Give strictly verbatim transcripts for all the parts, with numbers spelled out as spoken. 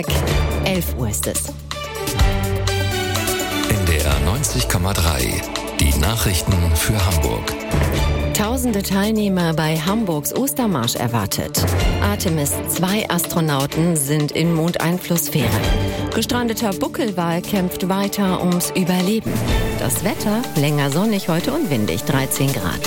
elf Uhr ist es. N D R neunzig Komma drei. Die Nachrichten für Hamburg. Tausende Teilnehmer bei Hamburgs Ostermarsch erwartet. Artemis zwei Astronauten sind in Mondeinflusssphäre. Gestrandeter Buckelwal kämpft weiter ums Überleben. Das Wetter länger sonnig heute und windig, dreizehn Grad.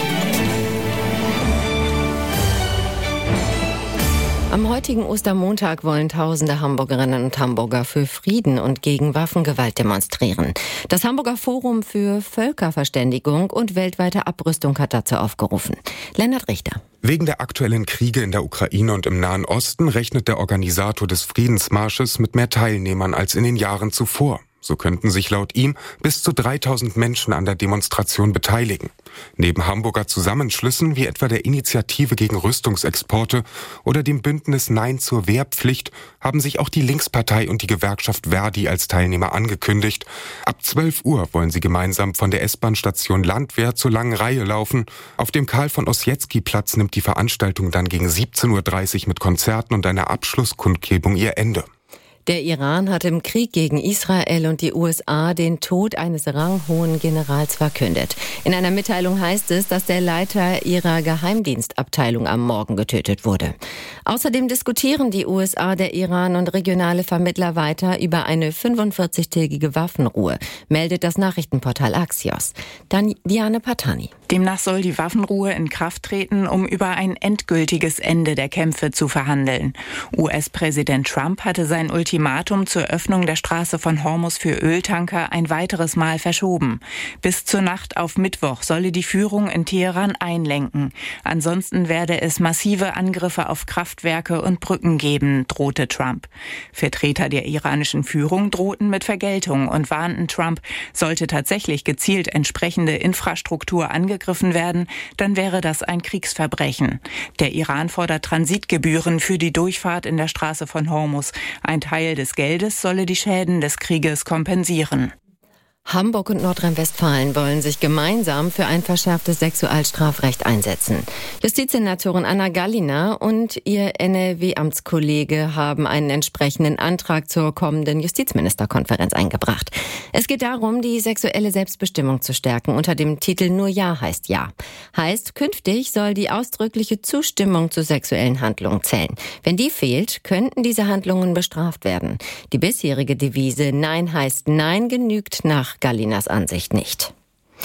Am heutigen Ostermontag wollen tausende Hamburgerinnen und Hamburger für Frieden und gegen Waffengewalt demonstrieren. Das Hamburger Forum für Völkerverständigung und weltweite Abrüstung hat dazu aufgerufen. Lennart Richter. Wegen der aktuellen Kriege in der Ukraine und im Nahen Osten rechnet der Organisator des Friedensmarsches mit mehr Teilnehmern als in den Jahren zuvor. So könnten sich laut ihm bis zu dreitausend Menschen an der Demonstration beteiligen. Neben Hamburger Zusammenschlüssen wie etwa der Initiative gegen Rüstungsexporte oder dem Bündnis Nein zur Wehrpflicht haben sich auch die Linkspartei und die Gewerkschaft Verdi als Teilnehmer angekündigt. Ab zwölf Uhr wollen sie gemeinsam von der S-Bahn-Station Landwehr zur Langen Reihe laufen. Auf dem Karl-von-Ossietzky-Platz nimmt die Veranstaltung dann gegen siebzehn Uhr dreißig mit Konzerten und einer Abschlusskundgebung ihr Ende. Der Iran hat im Krieg gegen Israel und die U S A den Tod eines ranghohen Generals verkündet. In einer Mitteilung heißt es, dass der Leiter ihrer Geheimdienstabteilung am Morgen getötet wurde. Außerdem diskutieren die U S A, der Iran und regionale Vermittler weiter über eine fünfundvierzigtägige Waffenruhe, meldet das Nachrichtenportal Axios. Dann Diane Patani. Demnach soll die Waffenruhe in Kraft treten, um über ein endgültiges Ende der Kämpfe zu verhandeln. U S-Präsident Trump hatte sein Ultimatum zur Öffnung der Straße von Hormuz für Öltanker ein weiteres Mal verschoben. Bis zur Nacht auf Mittwoch solle die Führung in Teheran einlenken. Ansonsten werde es massive Angriffe auf Kraftwerke und Brücken geben, drohte Trump. Vertreter der iranischen Führung drohten mit Vergeltung und warnten Trump, sollte tatsächlich gezielt entsprechende Infrastruktur angegriffen werden, dann wäre das ein Kriegsverbrechen. Der Iran fordert Transitgebühren für die Durchfahrt in der Straße von Hormuz. Ein Teil des Geldes solle die Schäden des Krieges kompensieren. Hamburg und Nordrhein-Westfalen wollen sich gemeinsam für ein verschärftes Sexualstrafrecht einsetzen. Justizsenatorin Anna Gallina und ihr N R W-Amtskollege haben einen entsprechenden Antrag zur kommenden Justizministerkonferenz eingebracht. Es geht darum, die sexuelle Selbstbestimmung zu stärken unter dem Titel Nur Ja heißt Ja. Heißt, künftig soll die ausdrückliche Zustimmung zu sexuellen Handlungen zählen. Wenn die fehlt, könnten diese Handlungen bestraft werden. Die bisherige Devise Nein heißt Nein genügt nach Gallinas Ansicht nicht.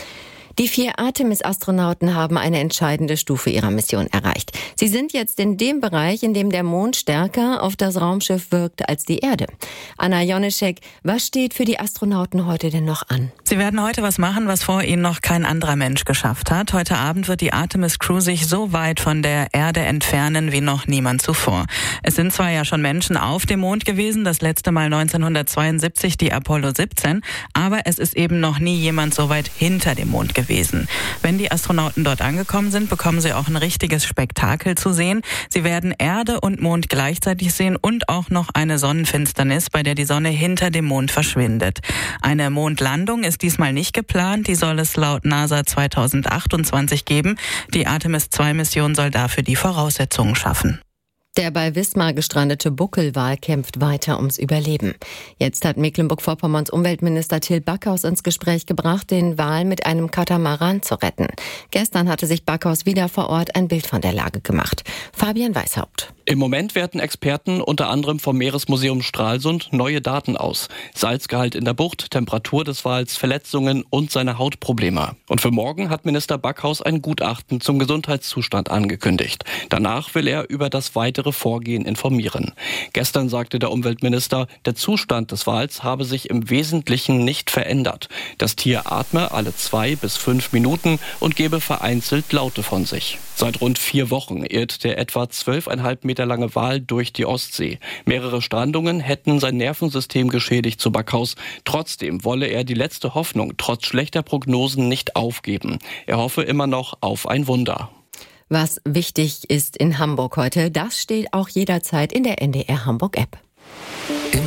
Die vier Artemis-Astronauten haben eine entscheidende Stufe ihrer Mission erreicht. Sie sind jetzt in dem Bereich, in dem der Mond stärker auf das Raumschiff wirkt als die Erde. Anna Jonischek, was steht für die Astronauten heute denn noch an? Sie werden heute was machen, was vor ihnen noch kein anderer Mensch geschafft hat. Heute Abend wird die Artemis-Crew sich so weit von der Erde entfernen wie noch niemand zuvor. Es sind zwar ja schon Menschen auf dem Mond gewesen, das letzte Mal neunzehnhundertzweiundsiebzig die Apollo siebzehn, aber es ist eben noch nie jemand so weit hinter dem Mond gewesen. Wenn die Astronauten dort angekommen sind, bekommen sie auch ein richtiges Spektakel zu sehen. Sie werden Erde und Mond gleichzeitig sehen und auch noch eine Sonnenfinsternis, bei der die Sonne hinter dem Mond verschwindet. Eine Mondlandung ist diesmal nicht geplant, die soll es laut NASA zweitausendachtundzwanzig geben. Die Artemis zwei Mission soll dafür die Voraussetzungen schaffen. Der bei Wismar gestrandete Buckelwal kämpft weiter ums Überleben. Jetzt hat Mecklenburg-Vorpommerns Umweltminister Till Backhaus ins Gespräch gebracht, den Wal mit einem Katamaran zu retten. Gestern hatte sich Backhaus wieder vor Ort ein Bild von der Lage gemacht. Fabian Weishaupt. Im Moment werten Experten unter anderem vom Meeresmuseum Stralsund neue Daten aus. Salzgehalt in der Bucht, Temperatur des Wals, Verletzungen und seine Hautprobleme. Und für morgen hat Minister Backhaus ein Gutachten zum Gesundheitszustand angekündigt. Danach will er über das weitere Vorgehen informieren. Gestern sagte der Umweltminister, der Zustand des Wals habe sich im Wesentlichen nicht verändert. Das Tier atme alle zwei bis fünf Minuten und gebe vereinzelt Laute von sich. Seit rund vier Wochen irrt der etwa zwölfeinhalb Meter lange Wal durch die Ostsee. Mehrere Strandungen hätten sein Nervensystem geschädigt, zu Backhaus. Trotzdem wolle er die letzte Hoffnung trotz schlechter Prognosen nicht aufgeben. Er hoffe immer noch auf ein Wunder. Was wichtig ist in Hamburg heute, das steht auch jederzeit in der N D R Hamburg App.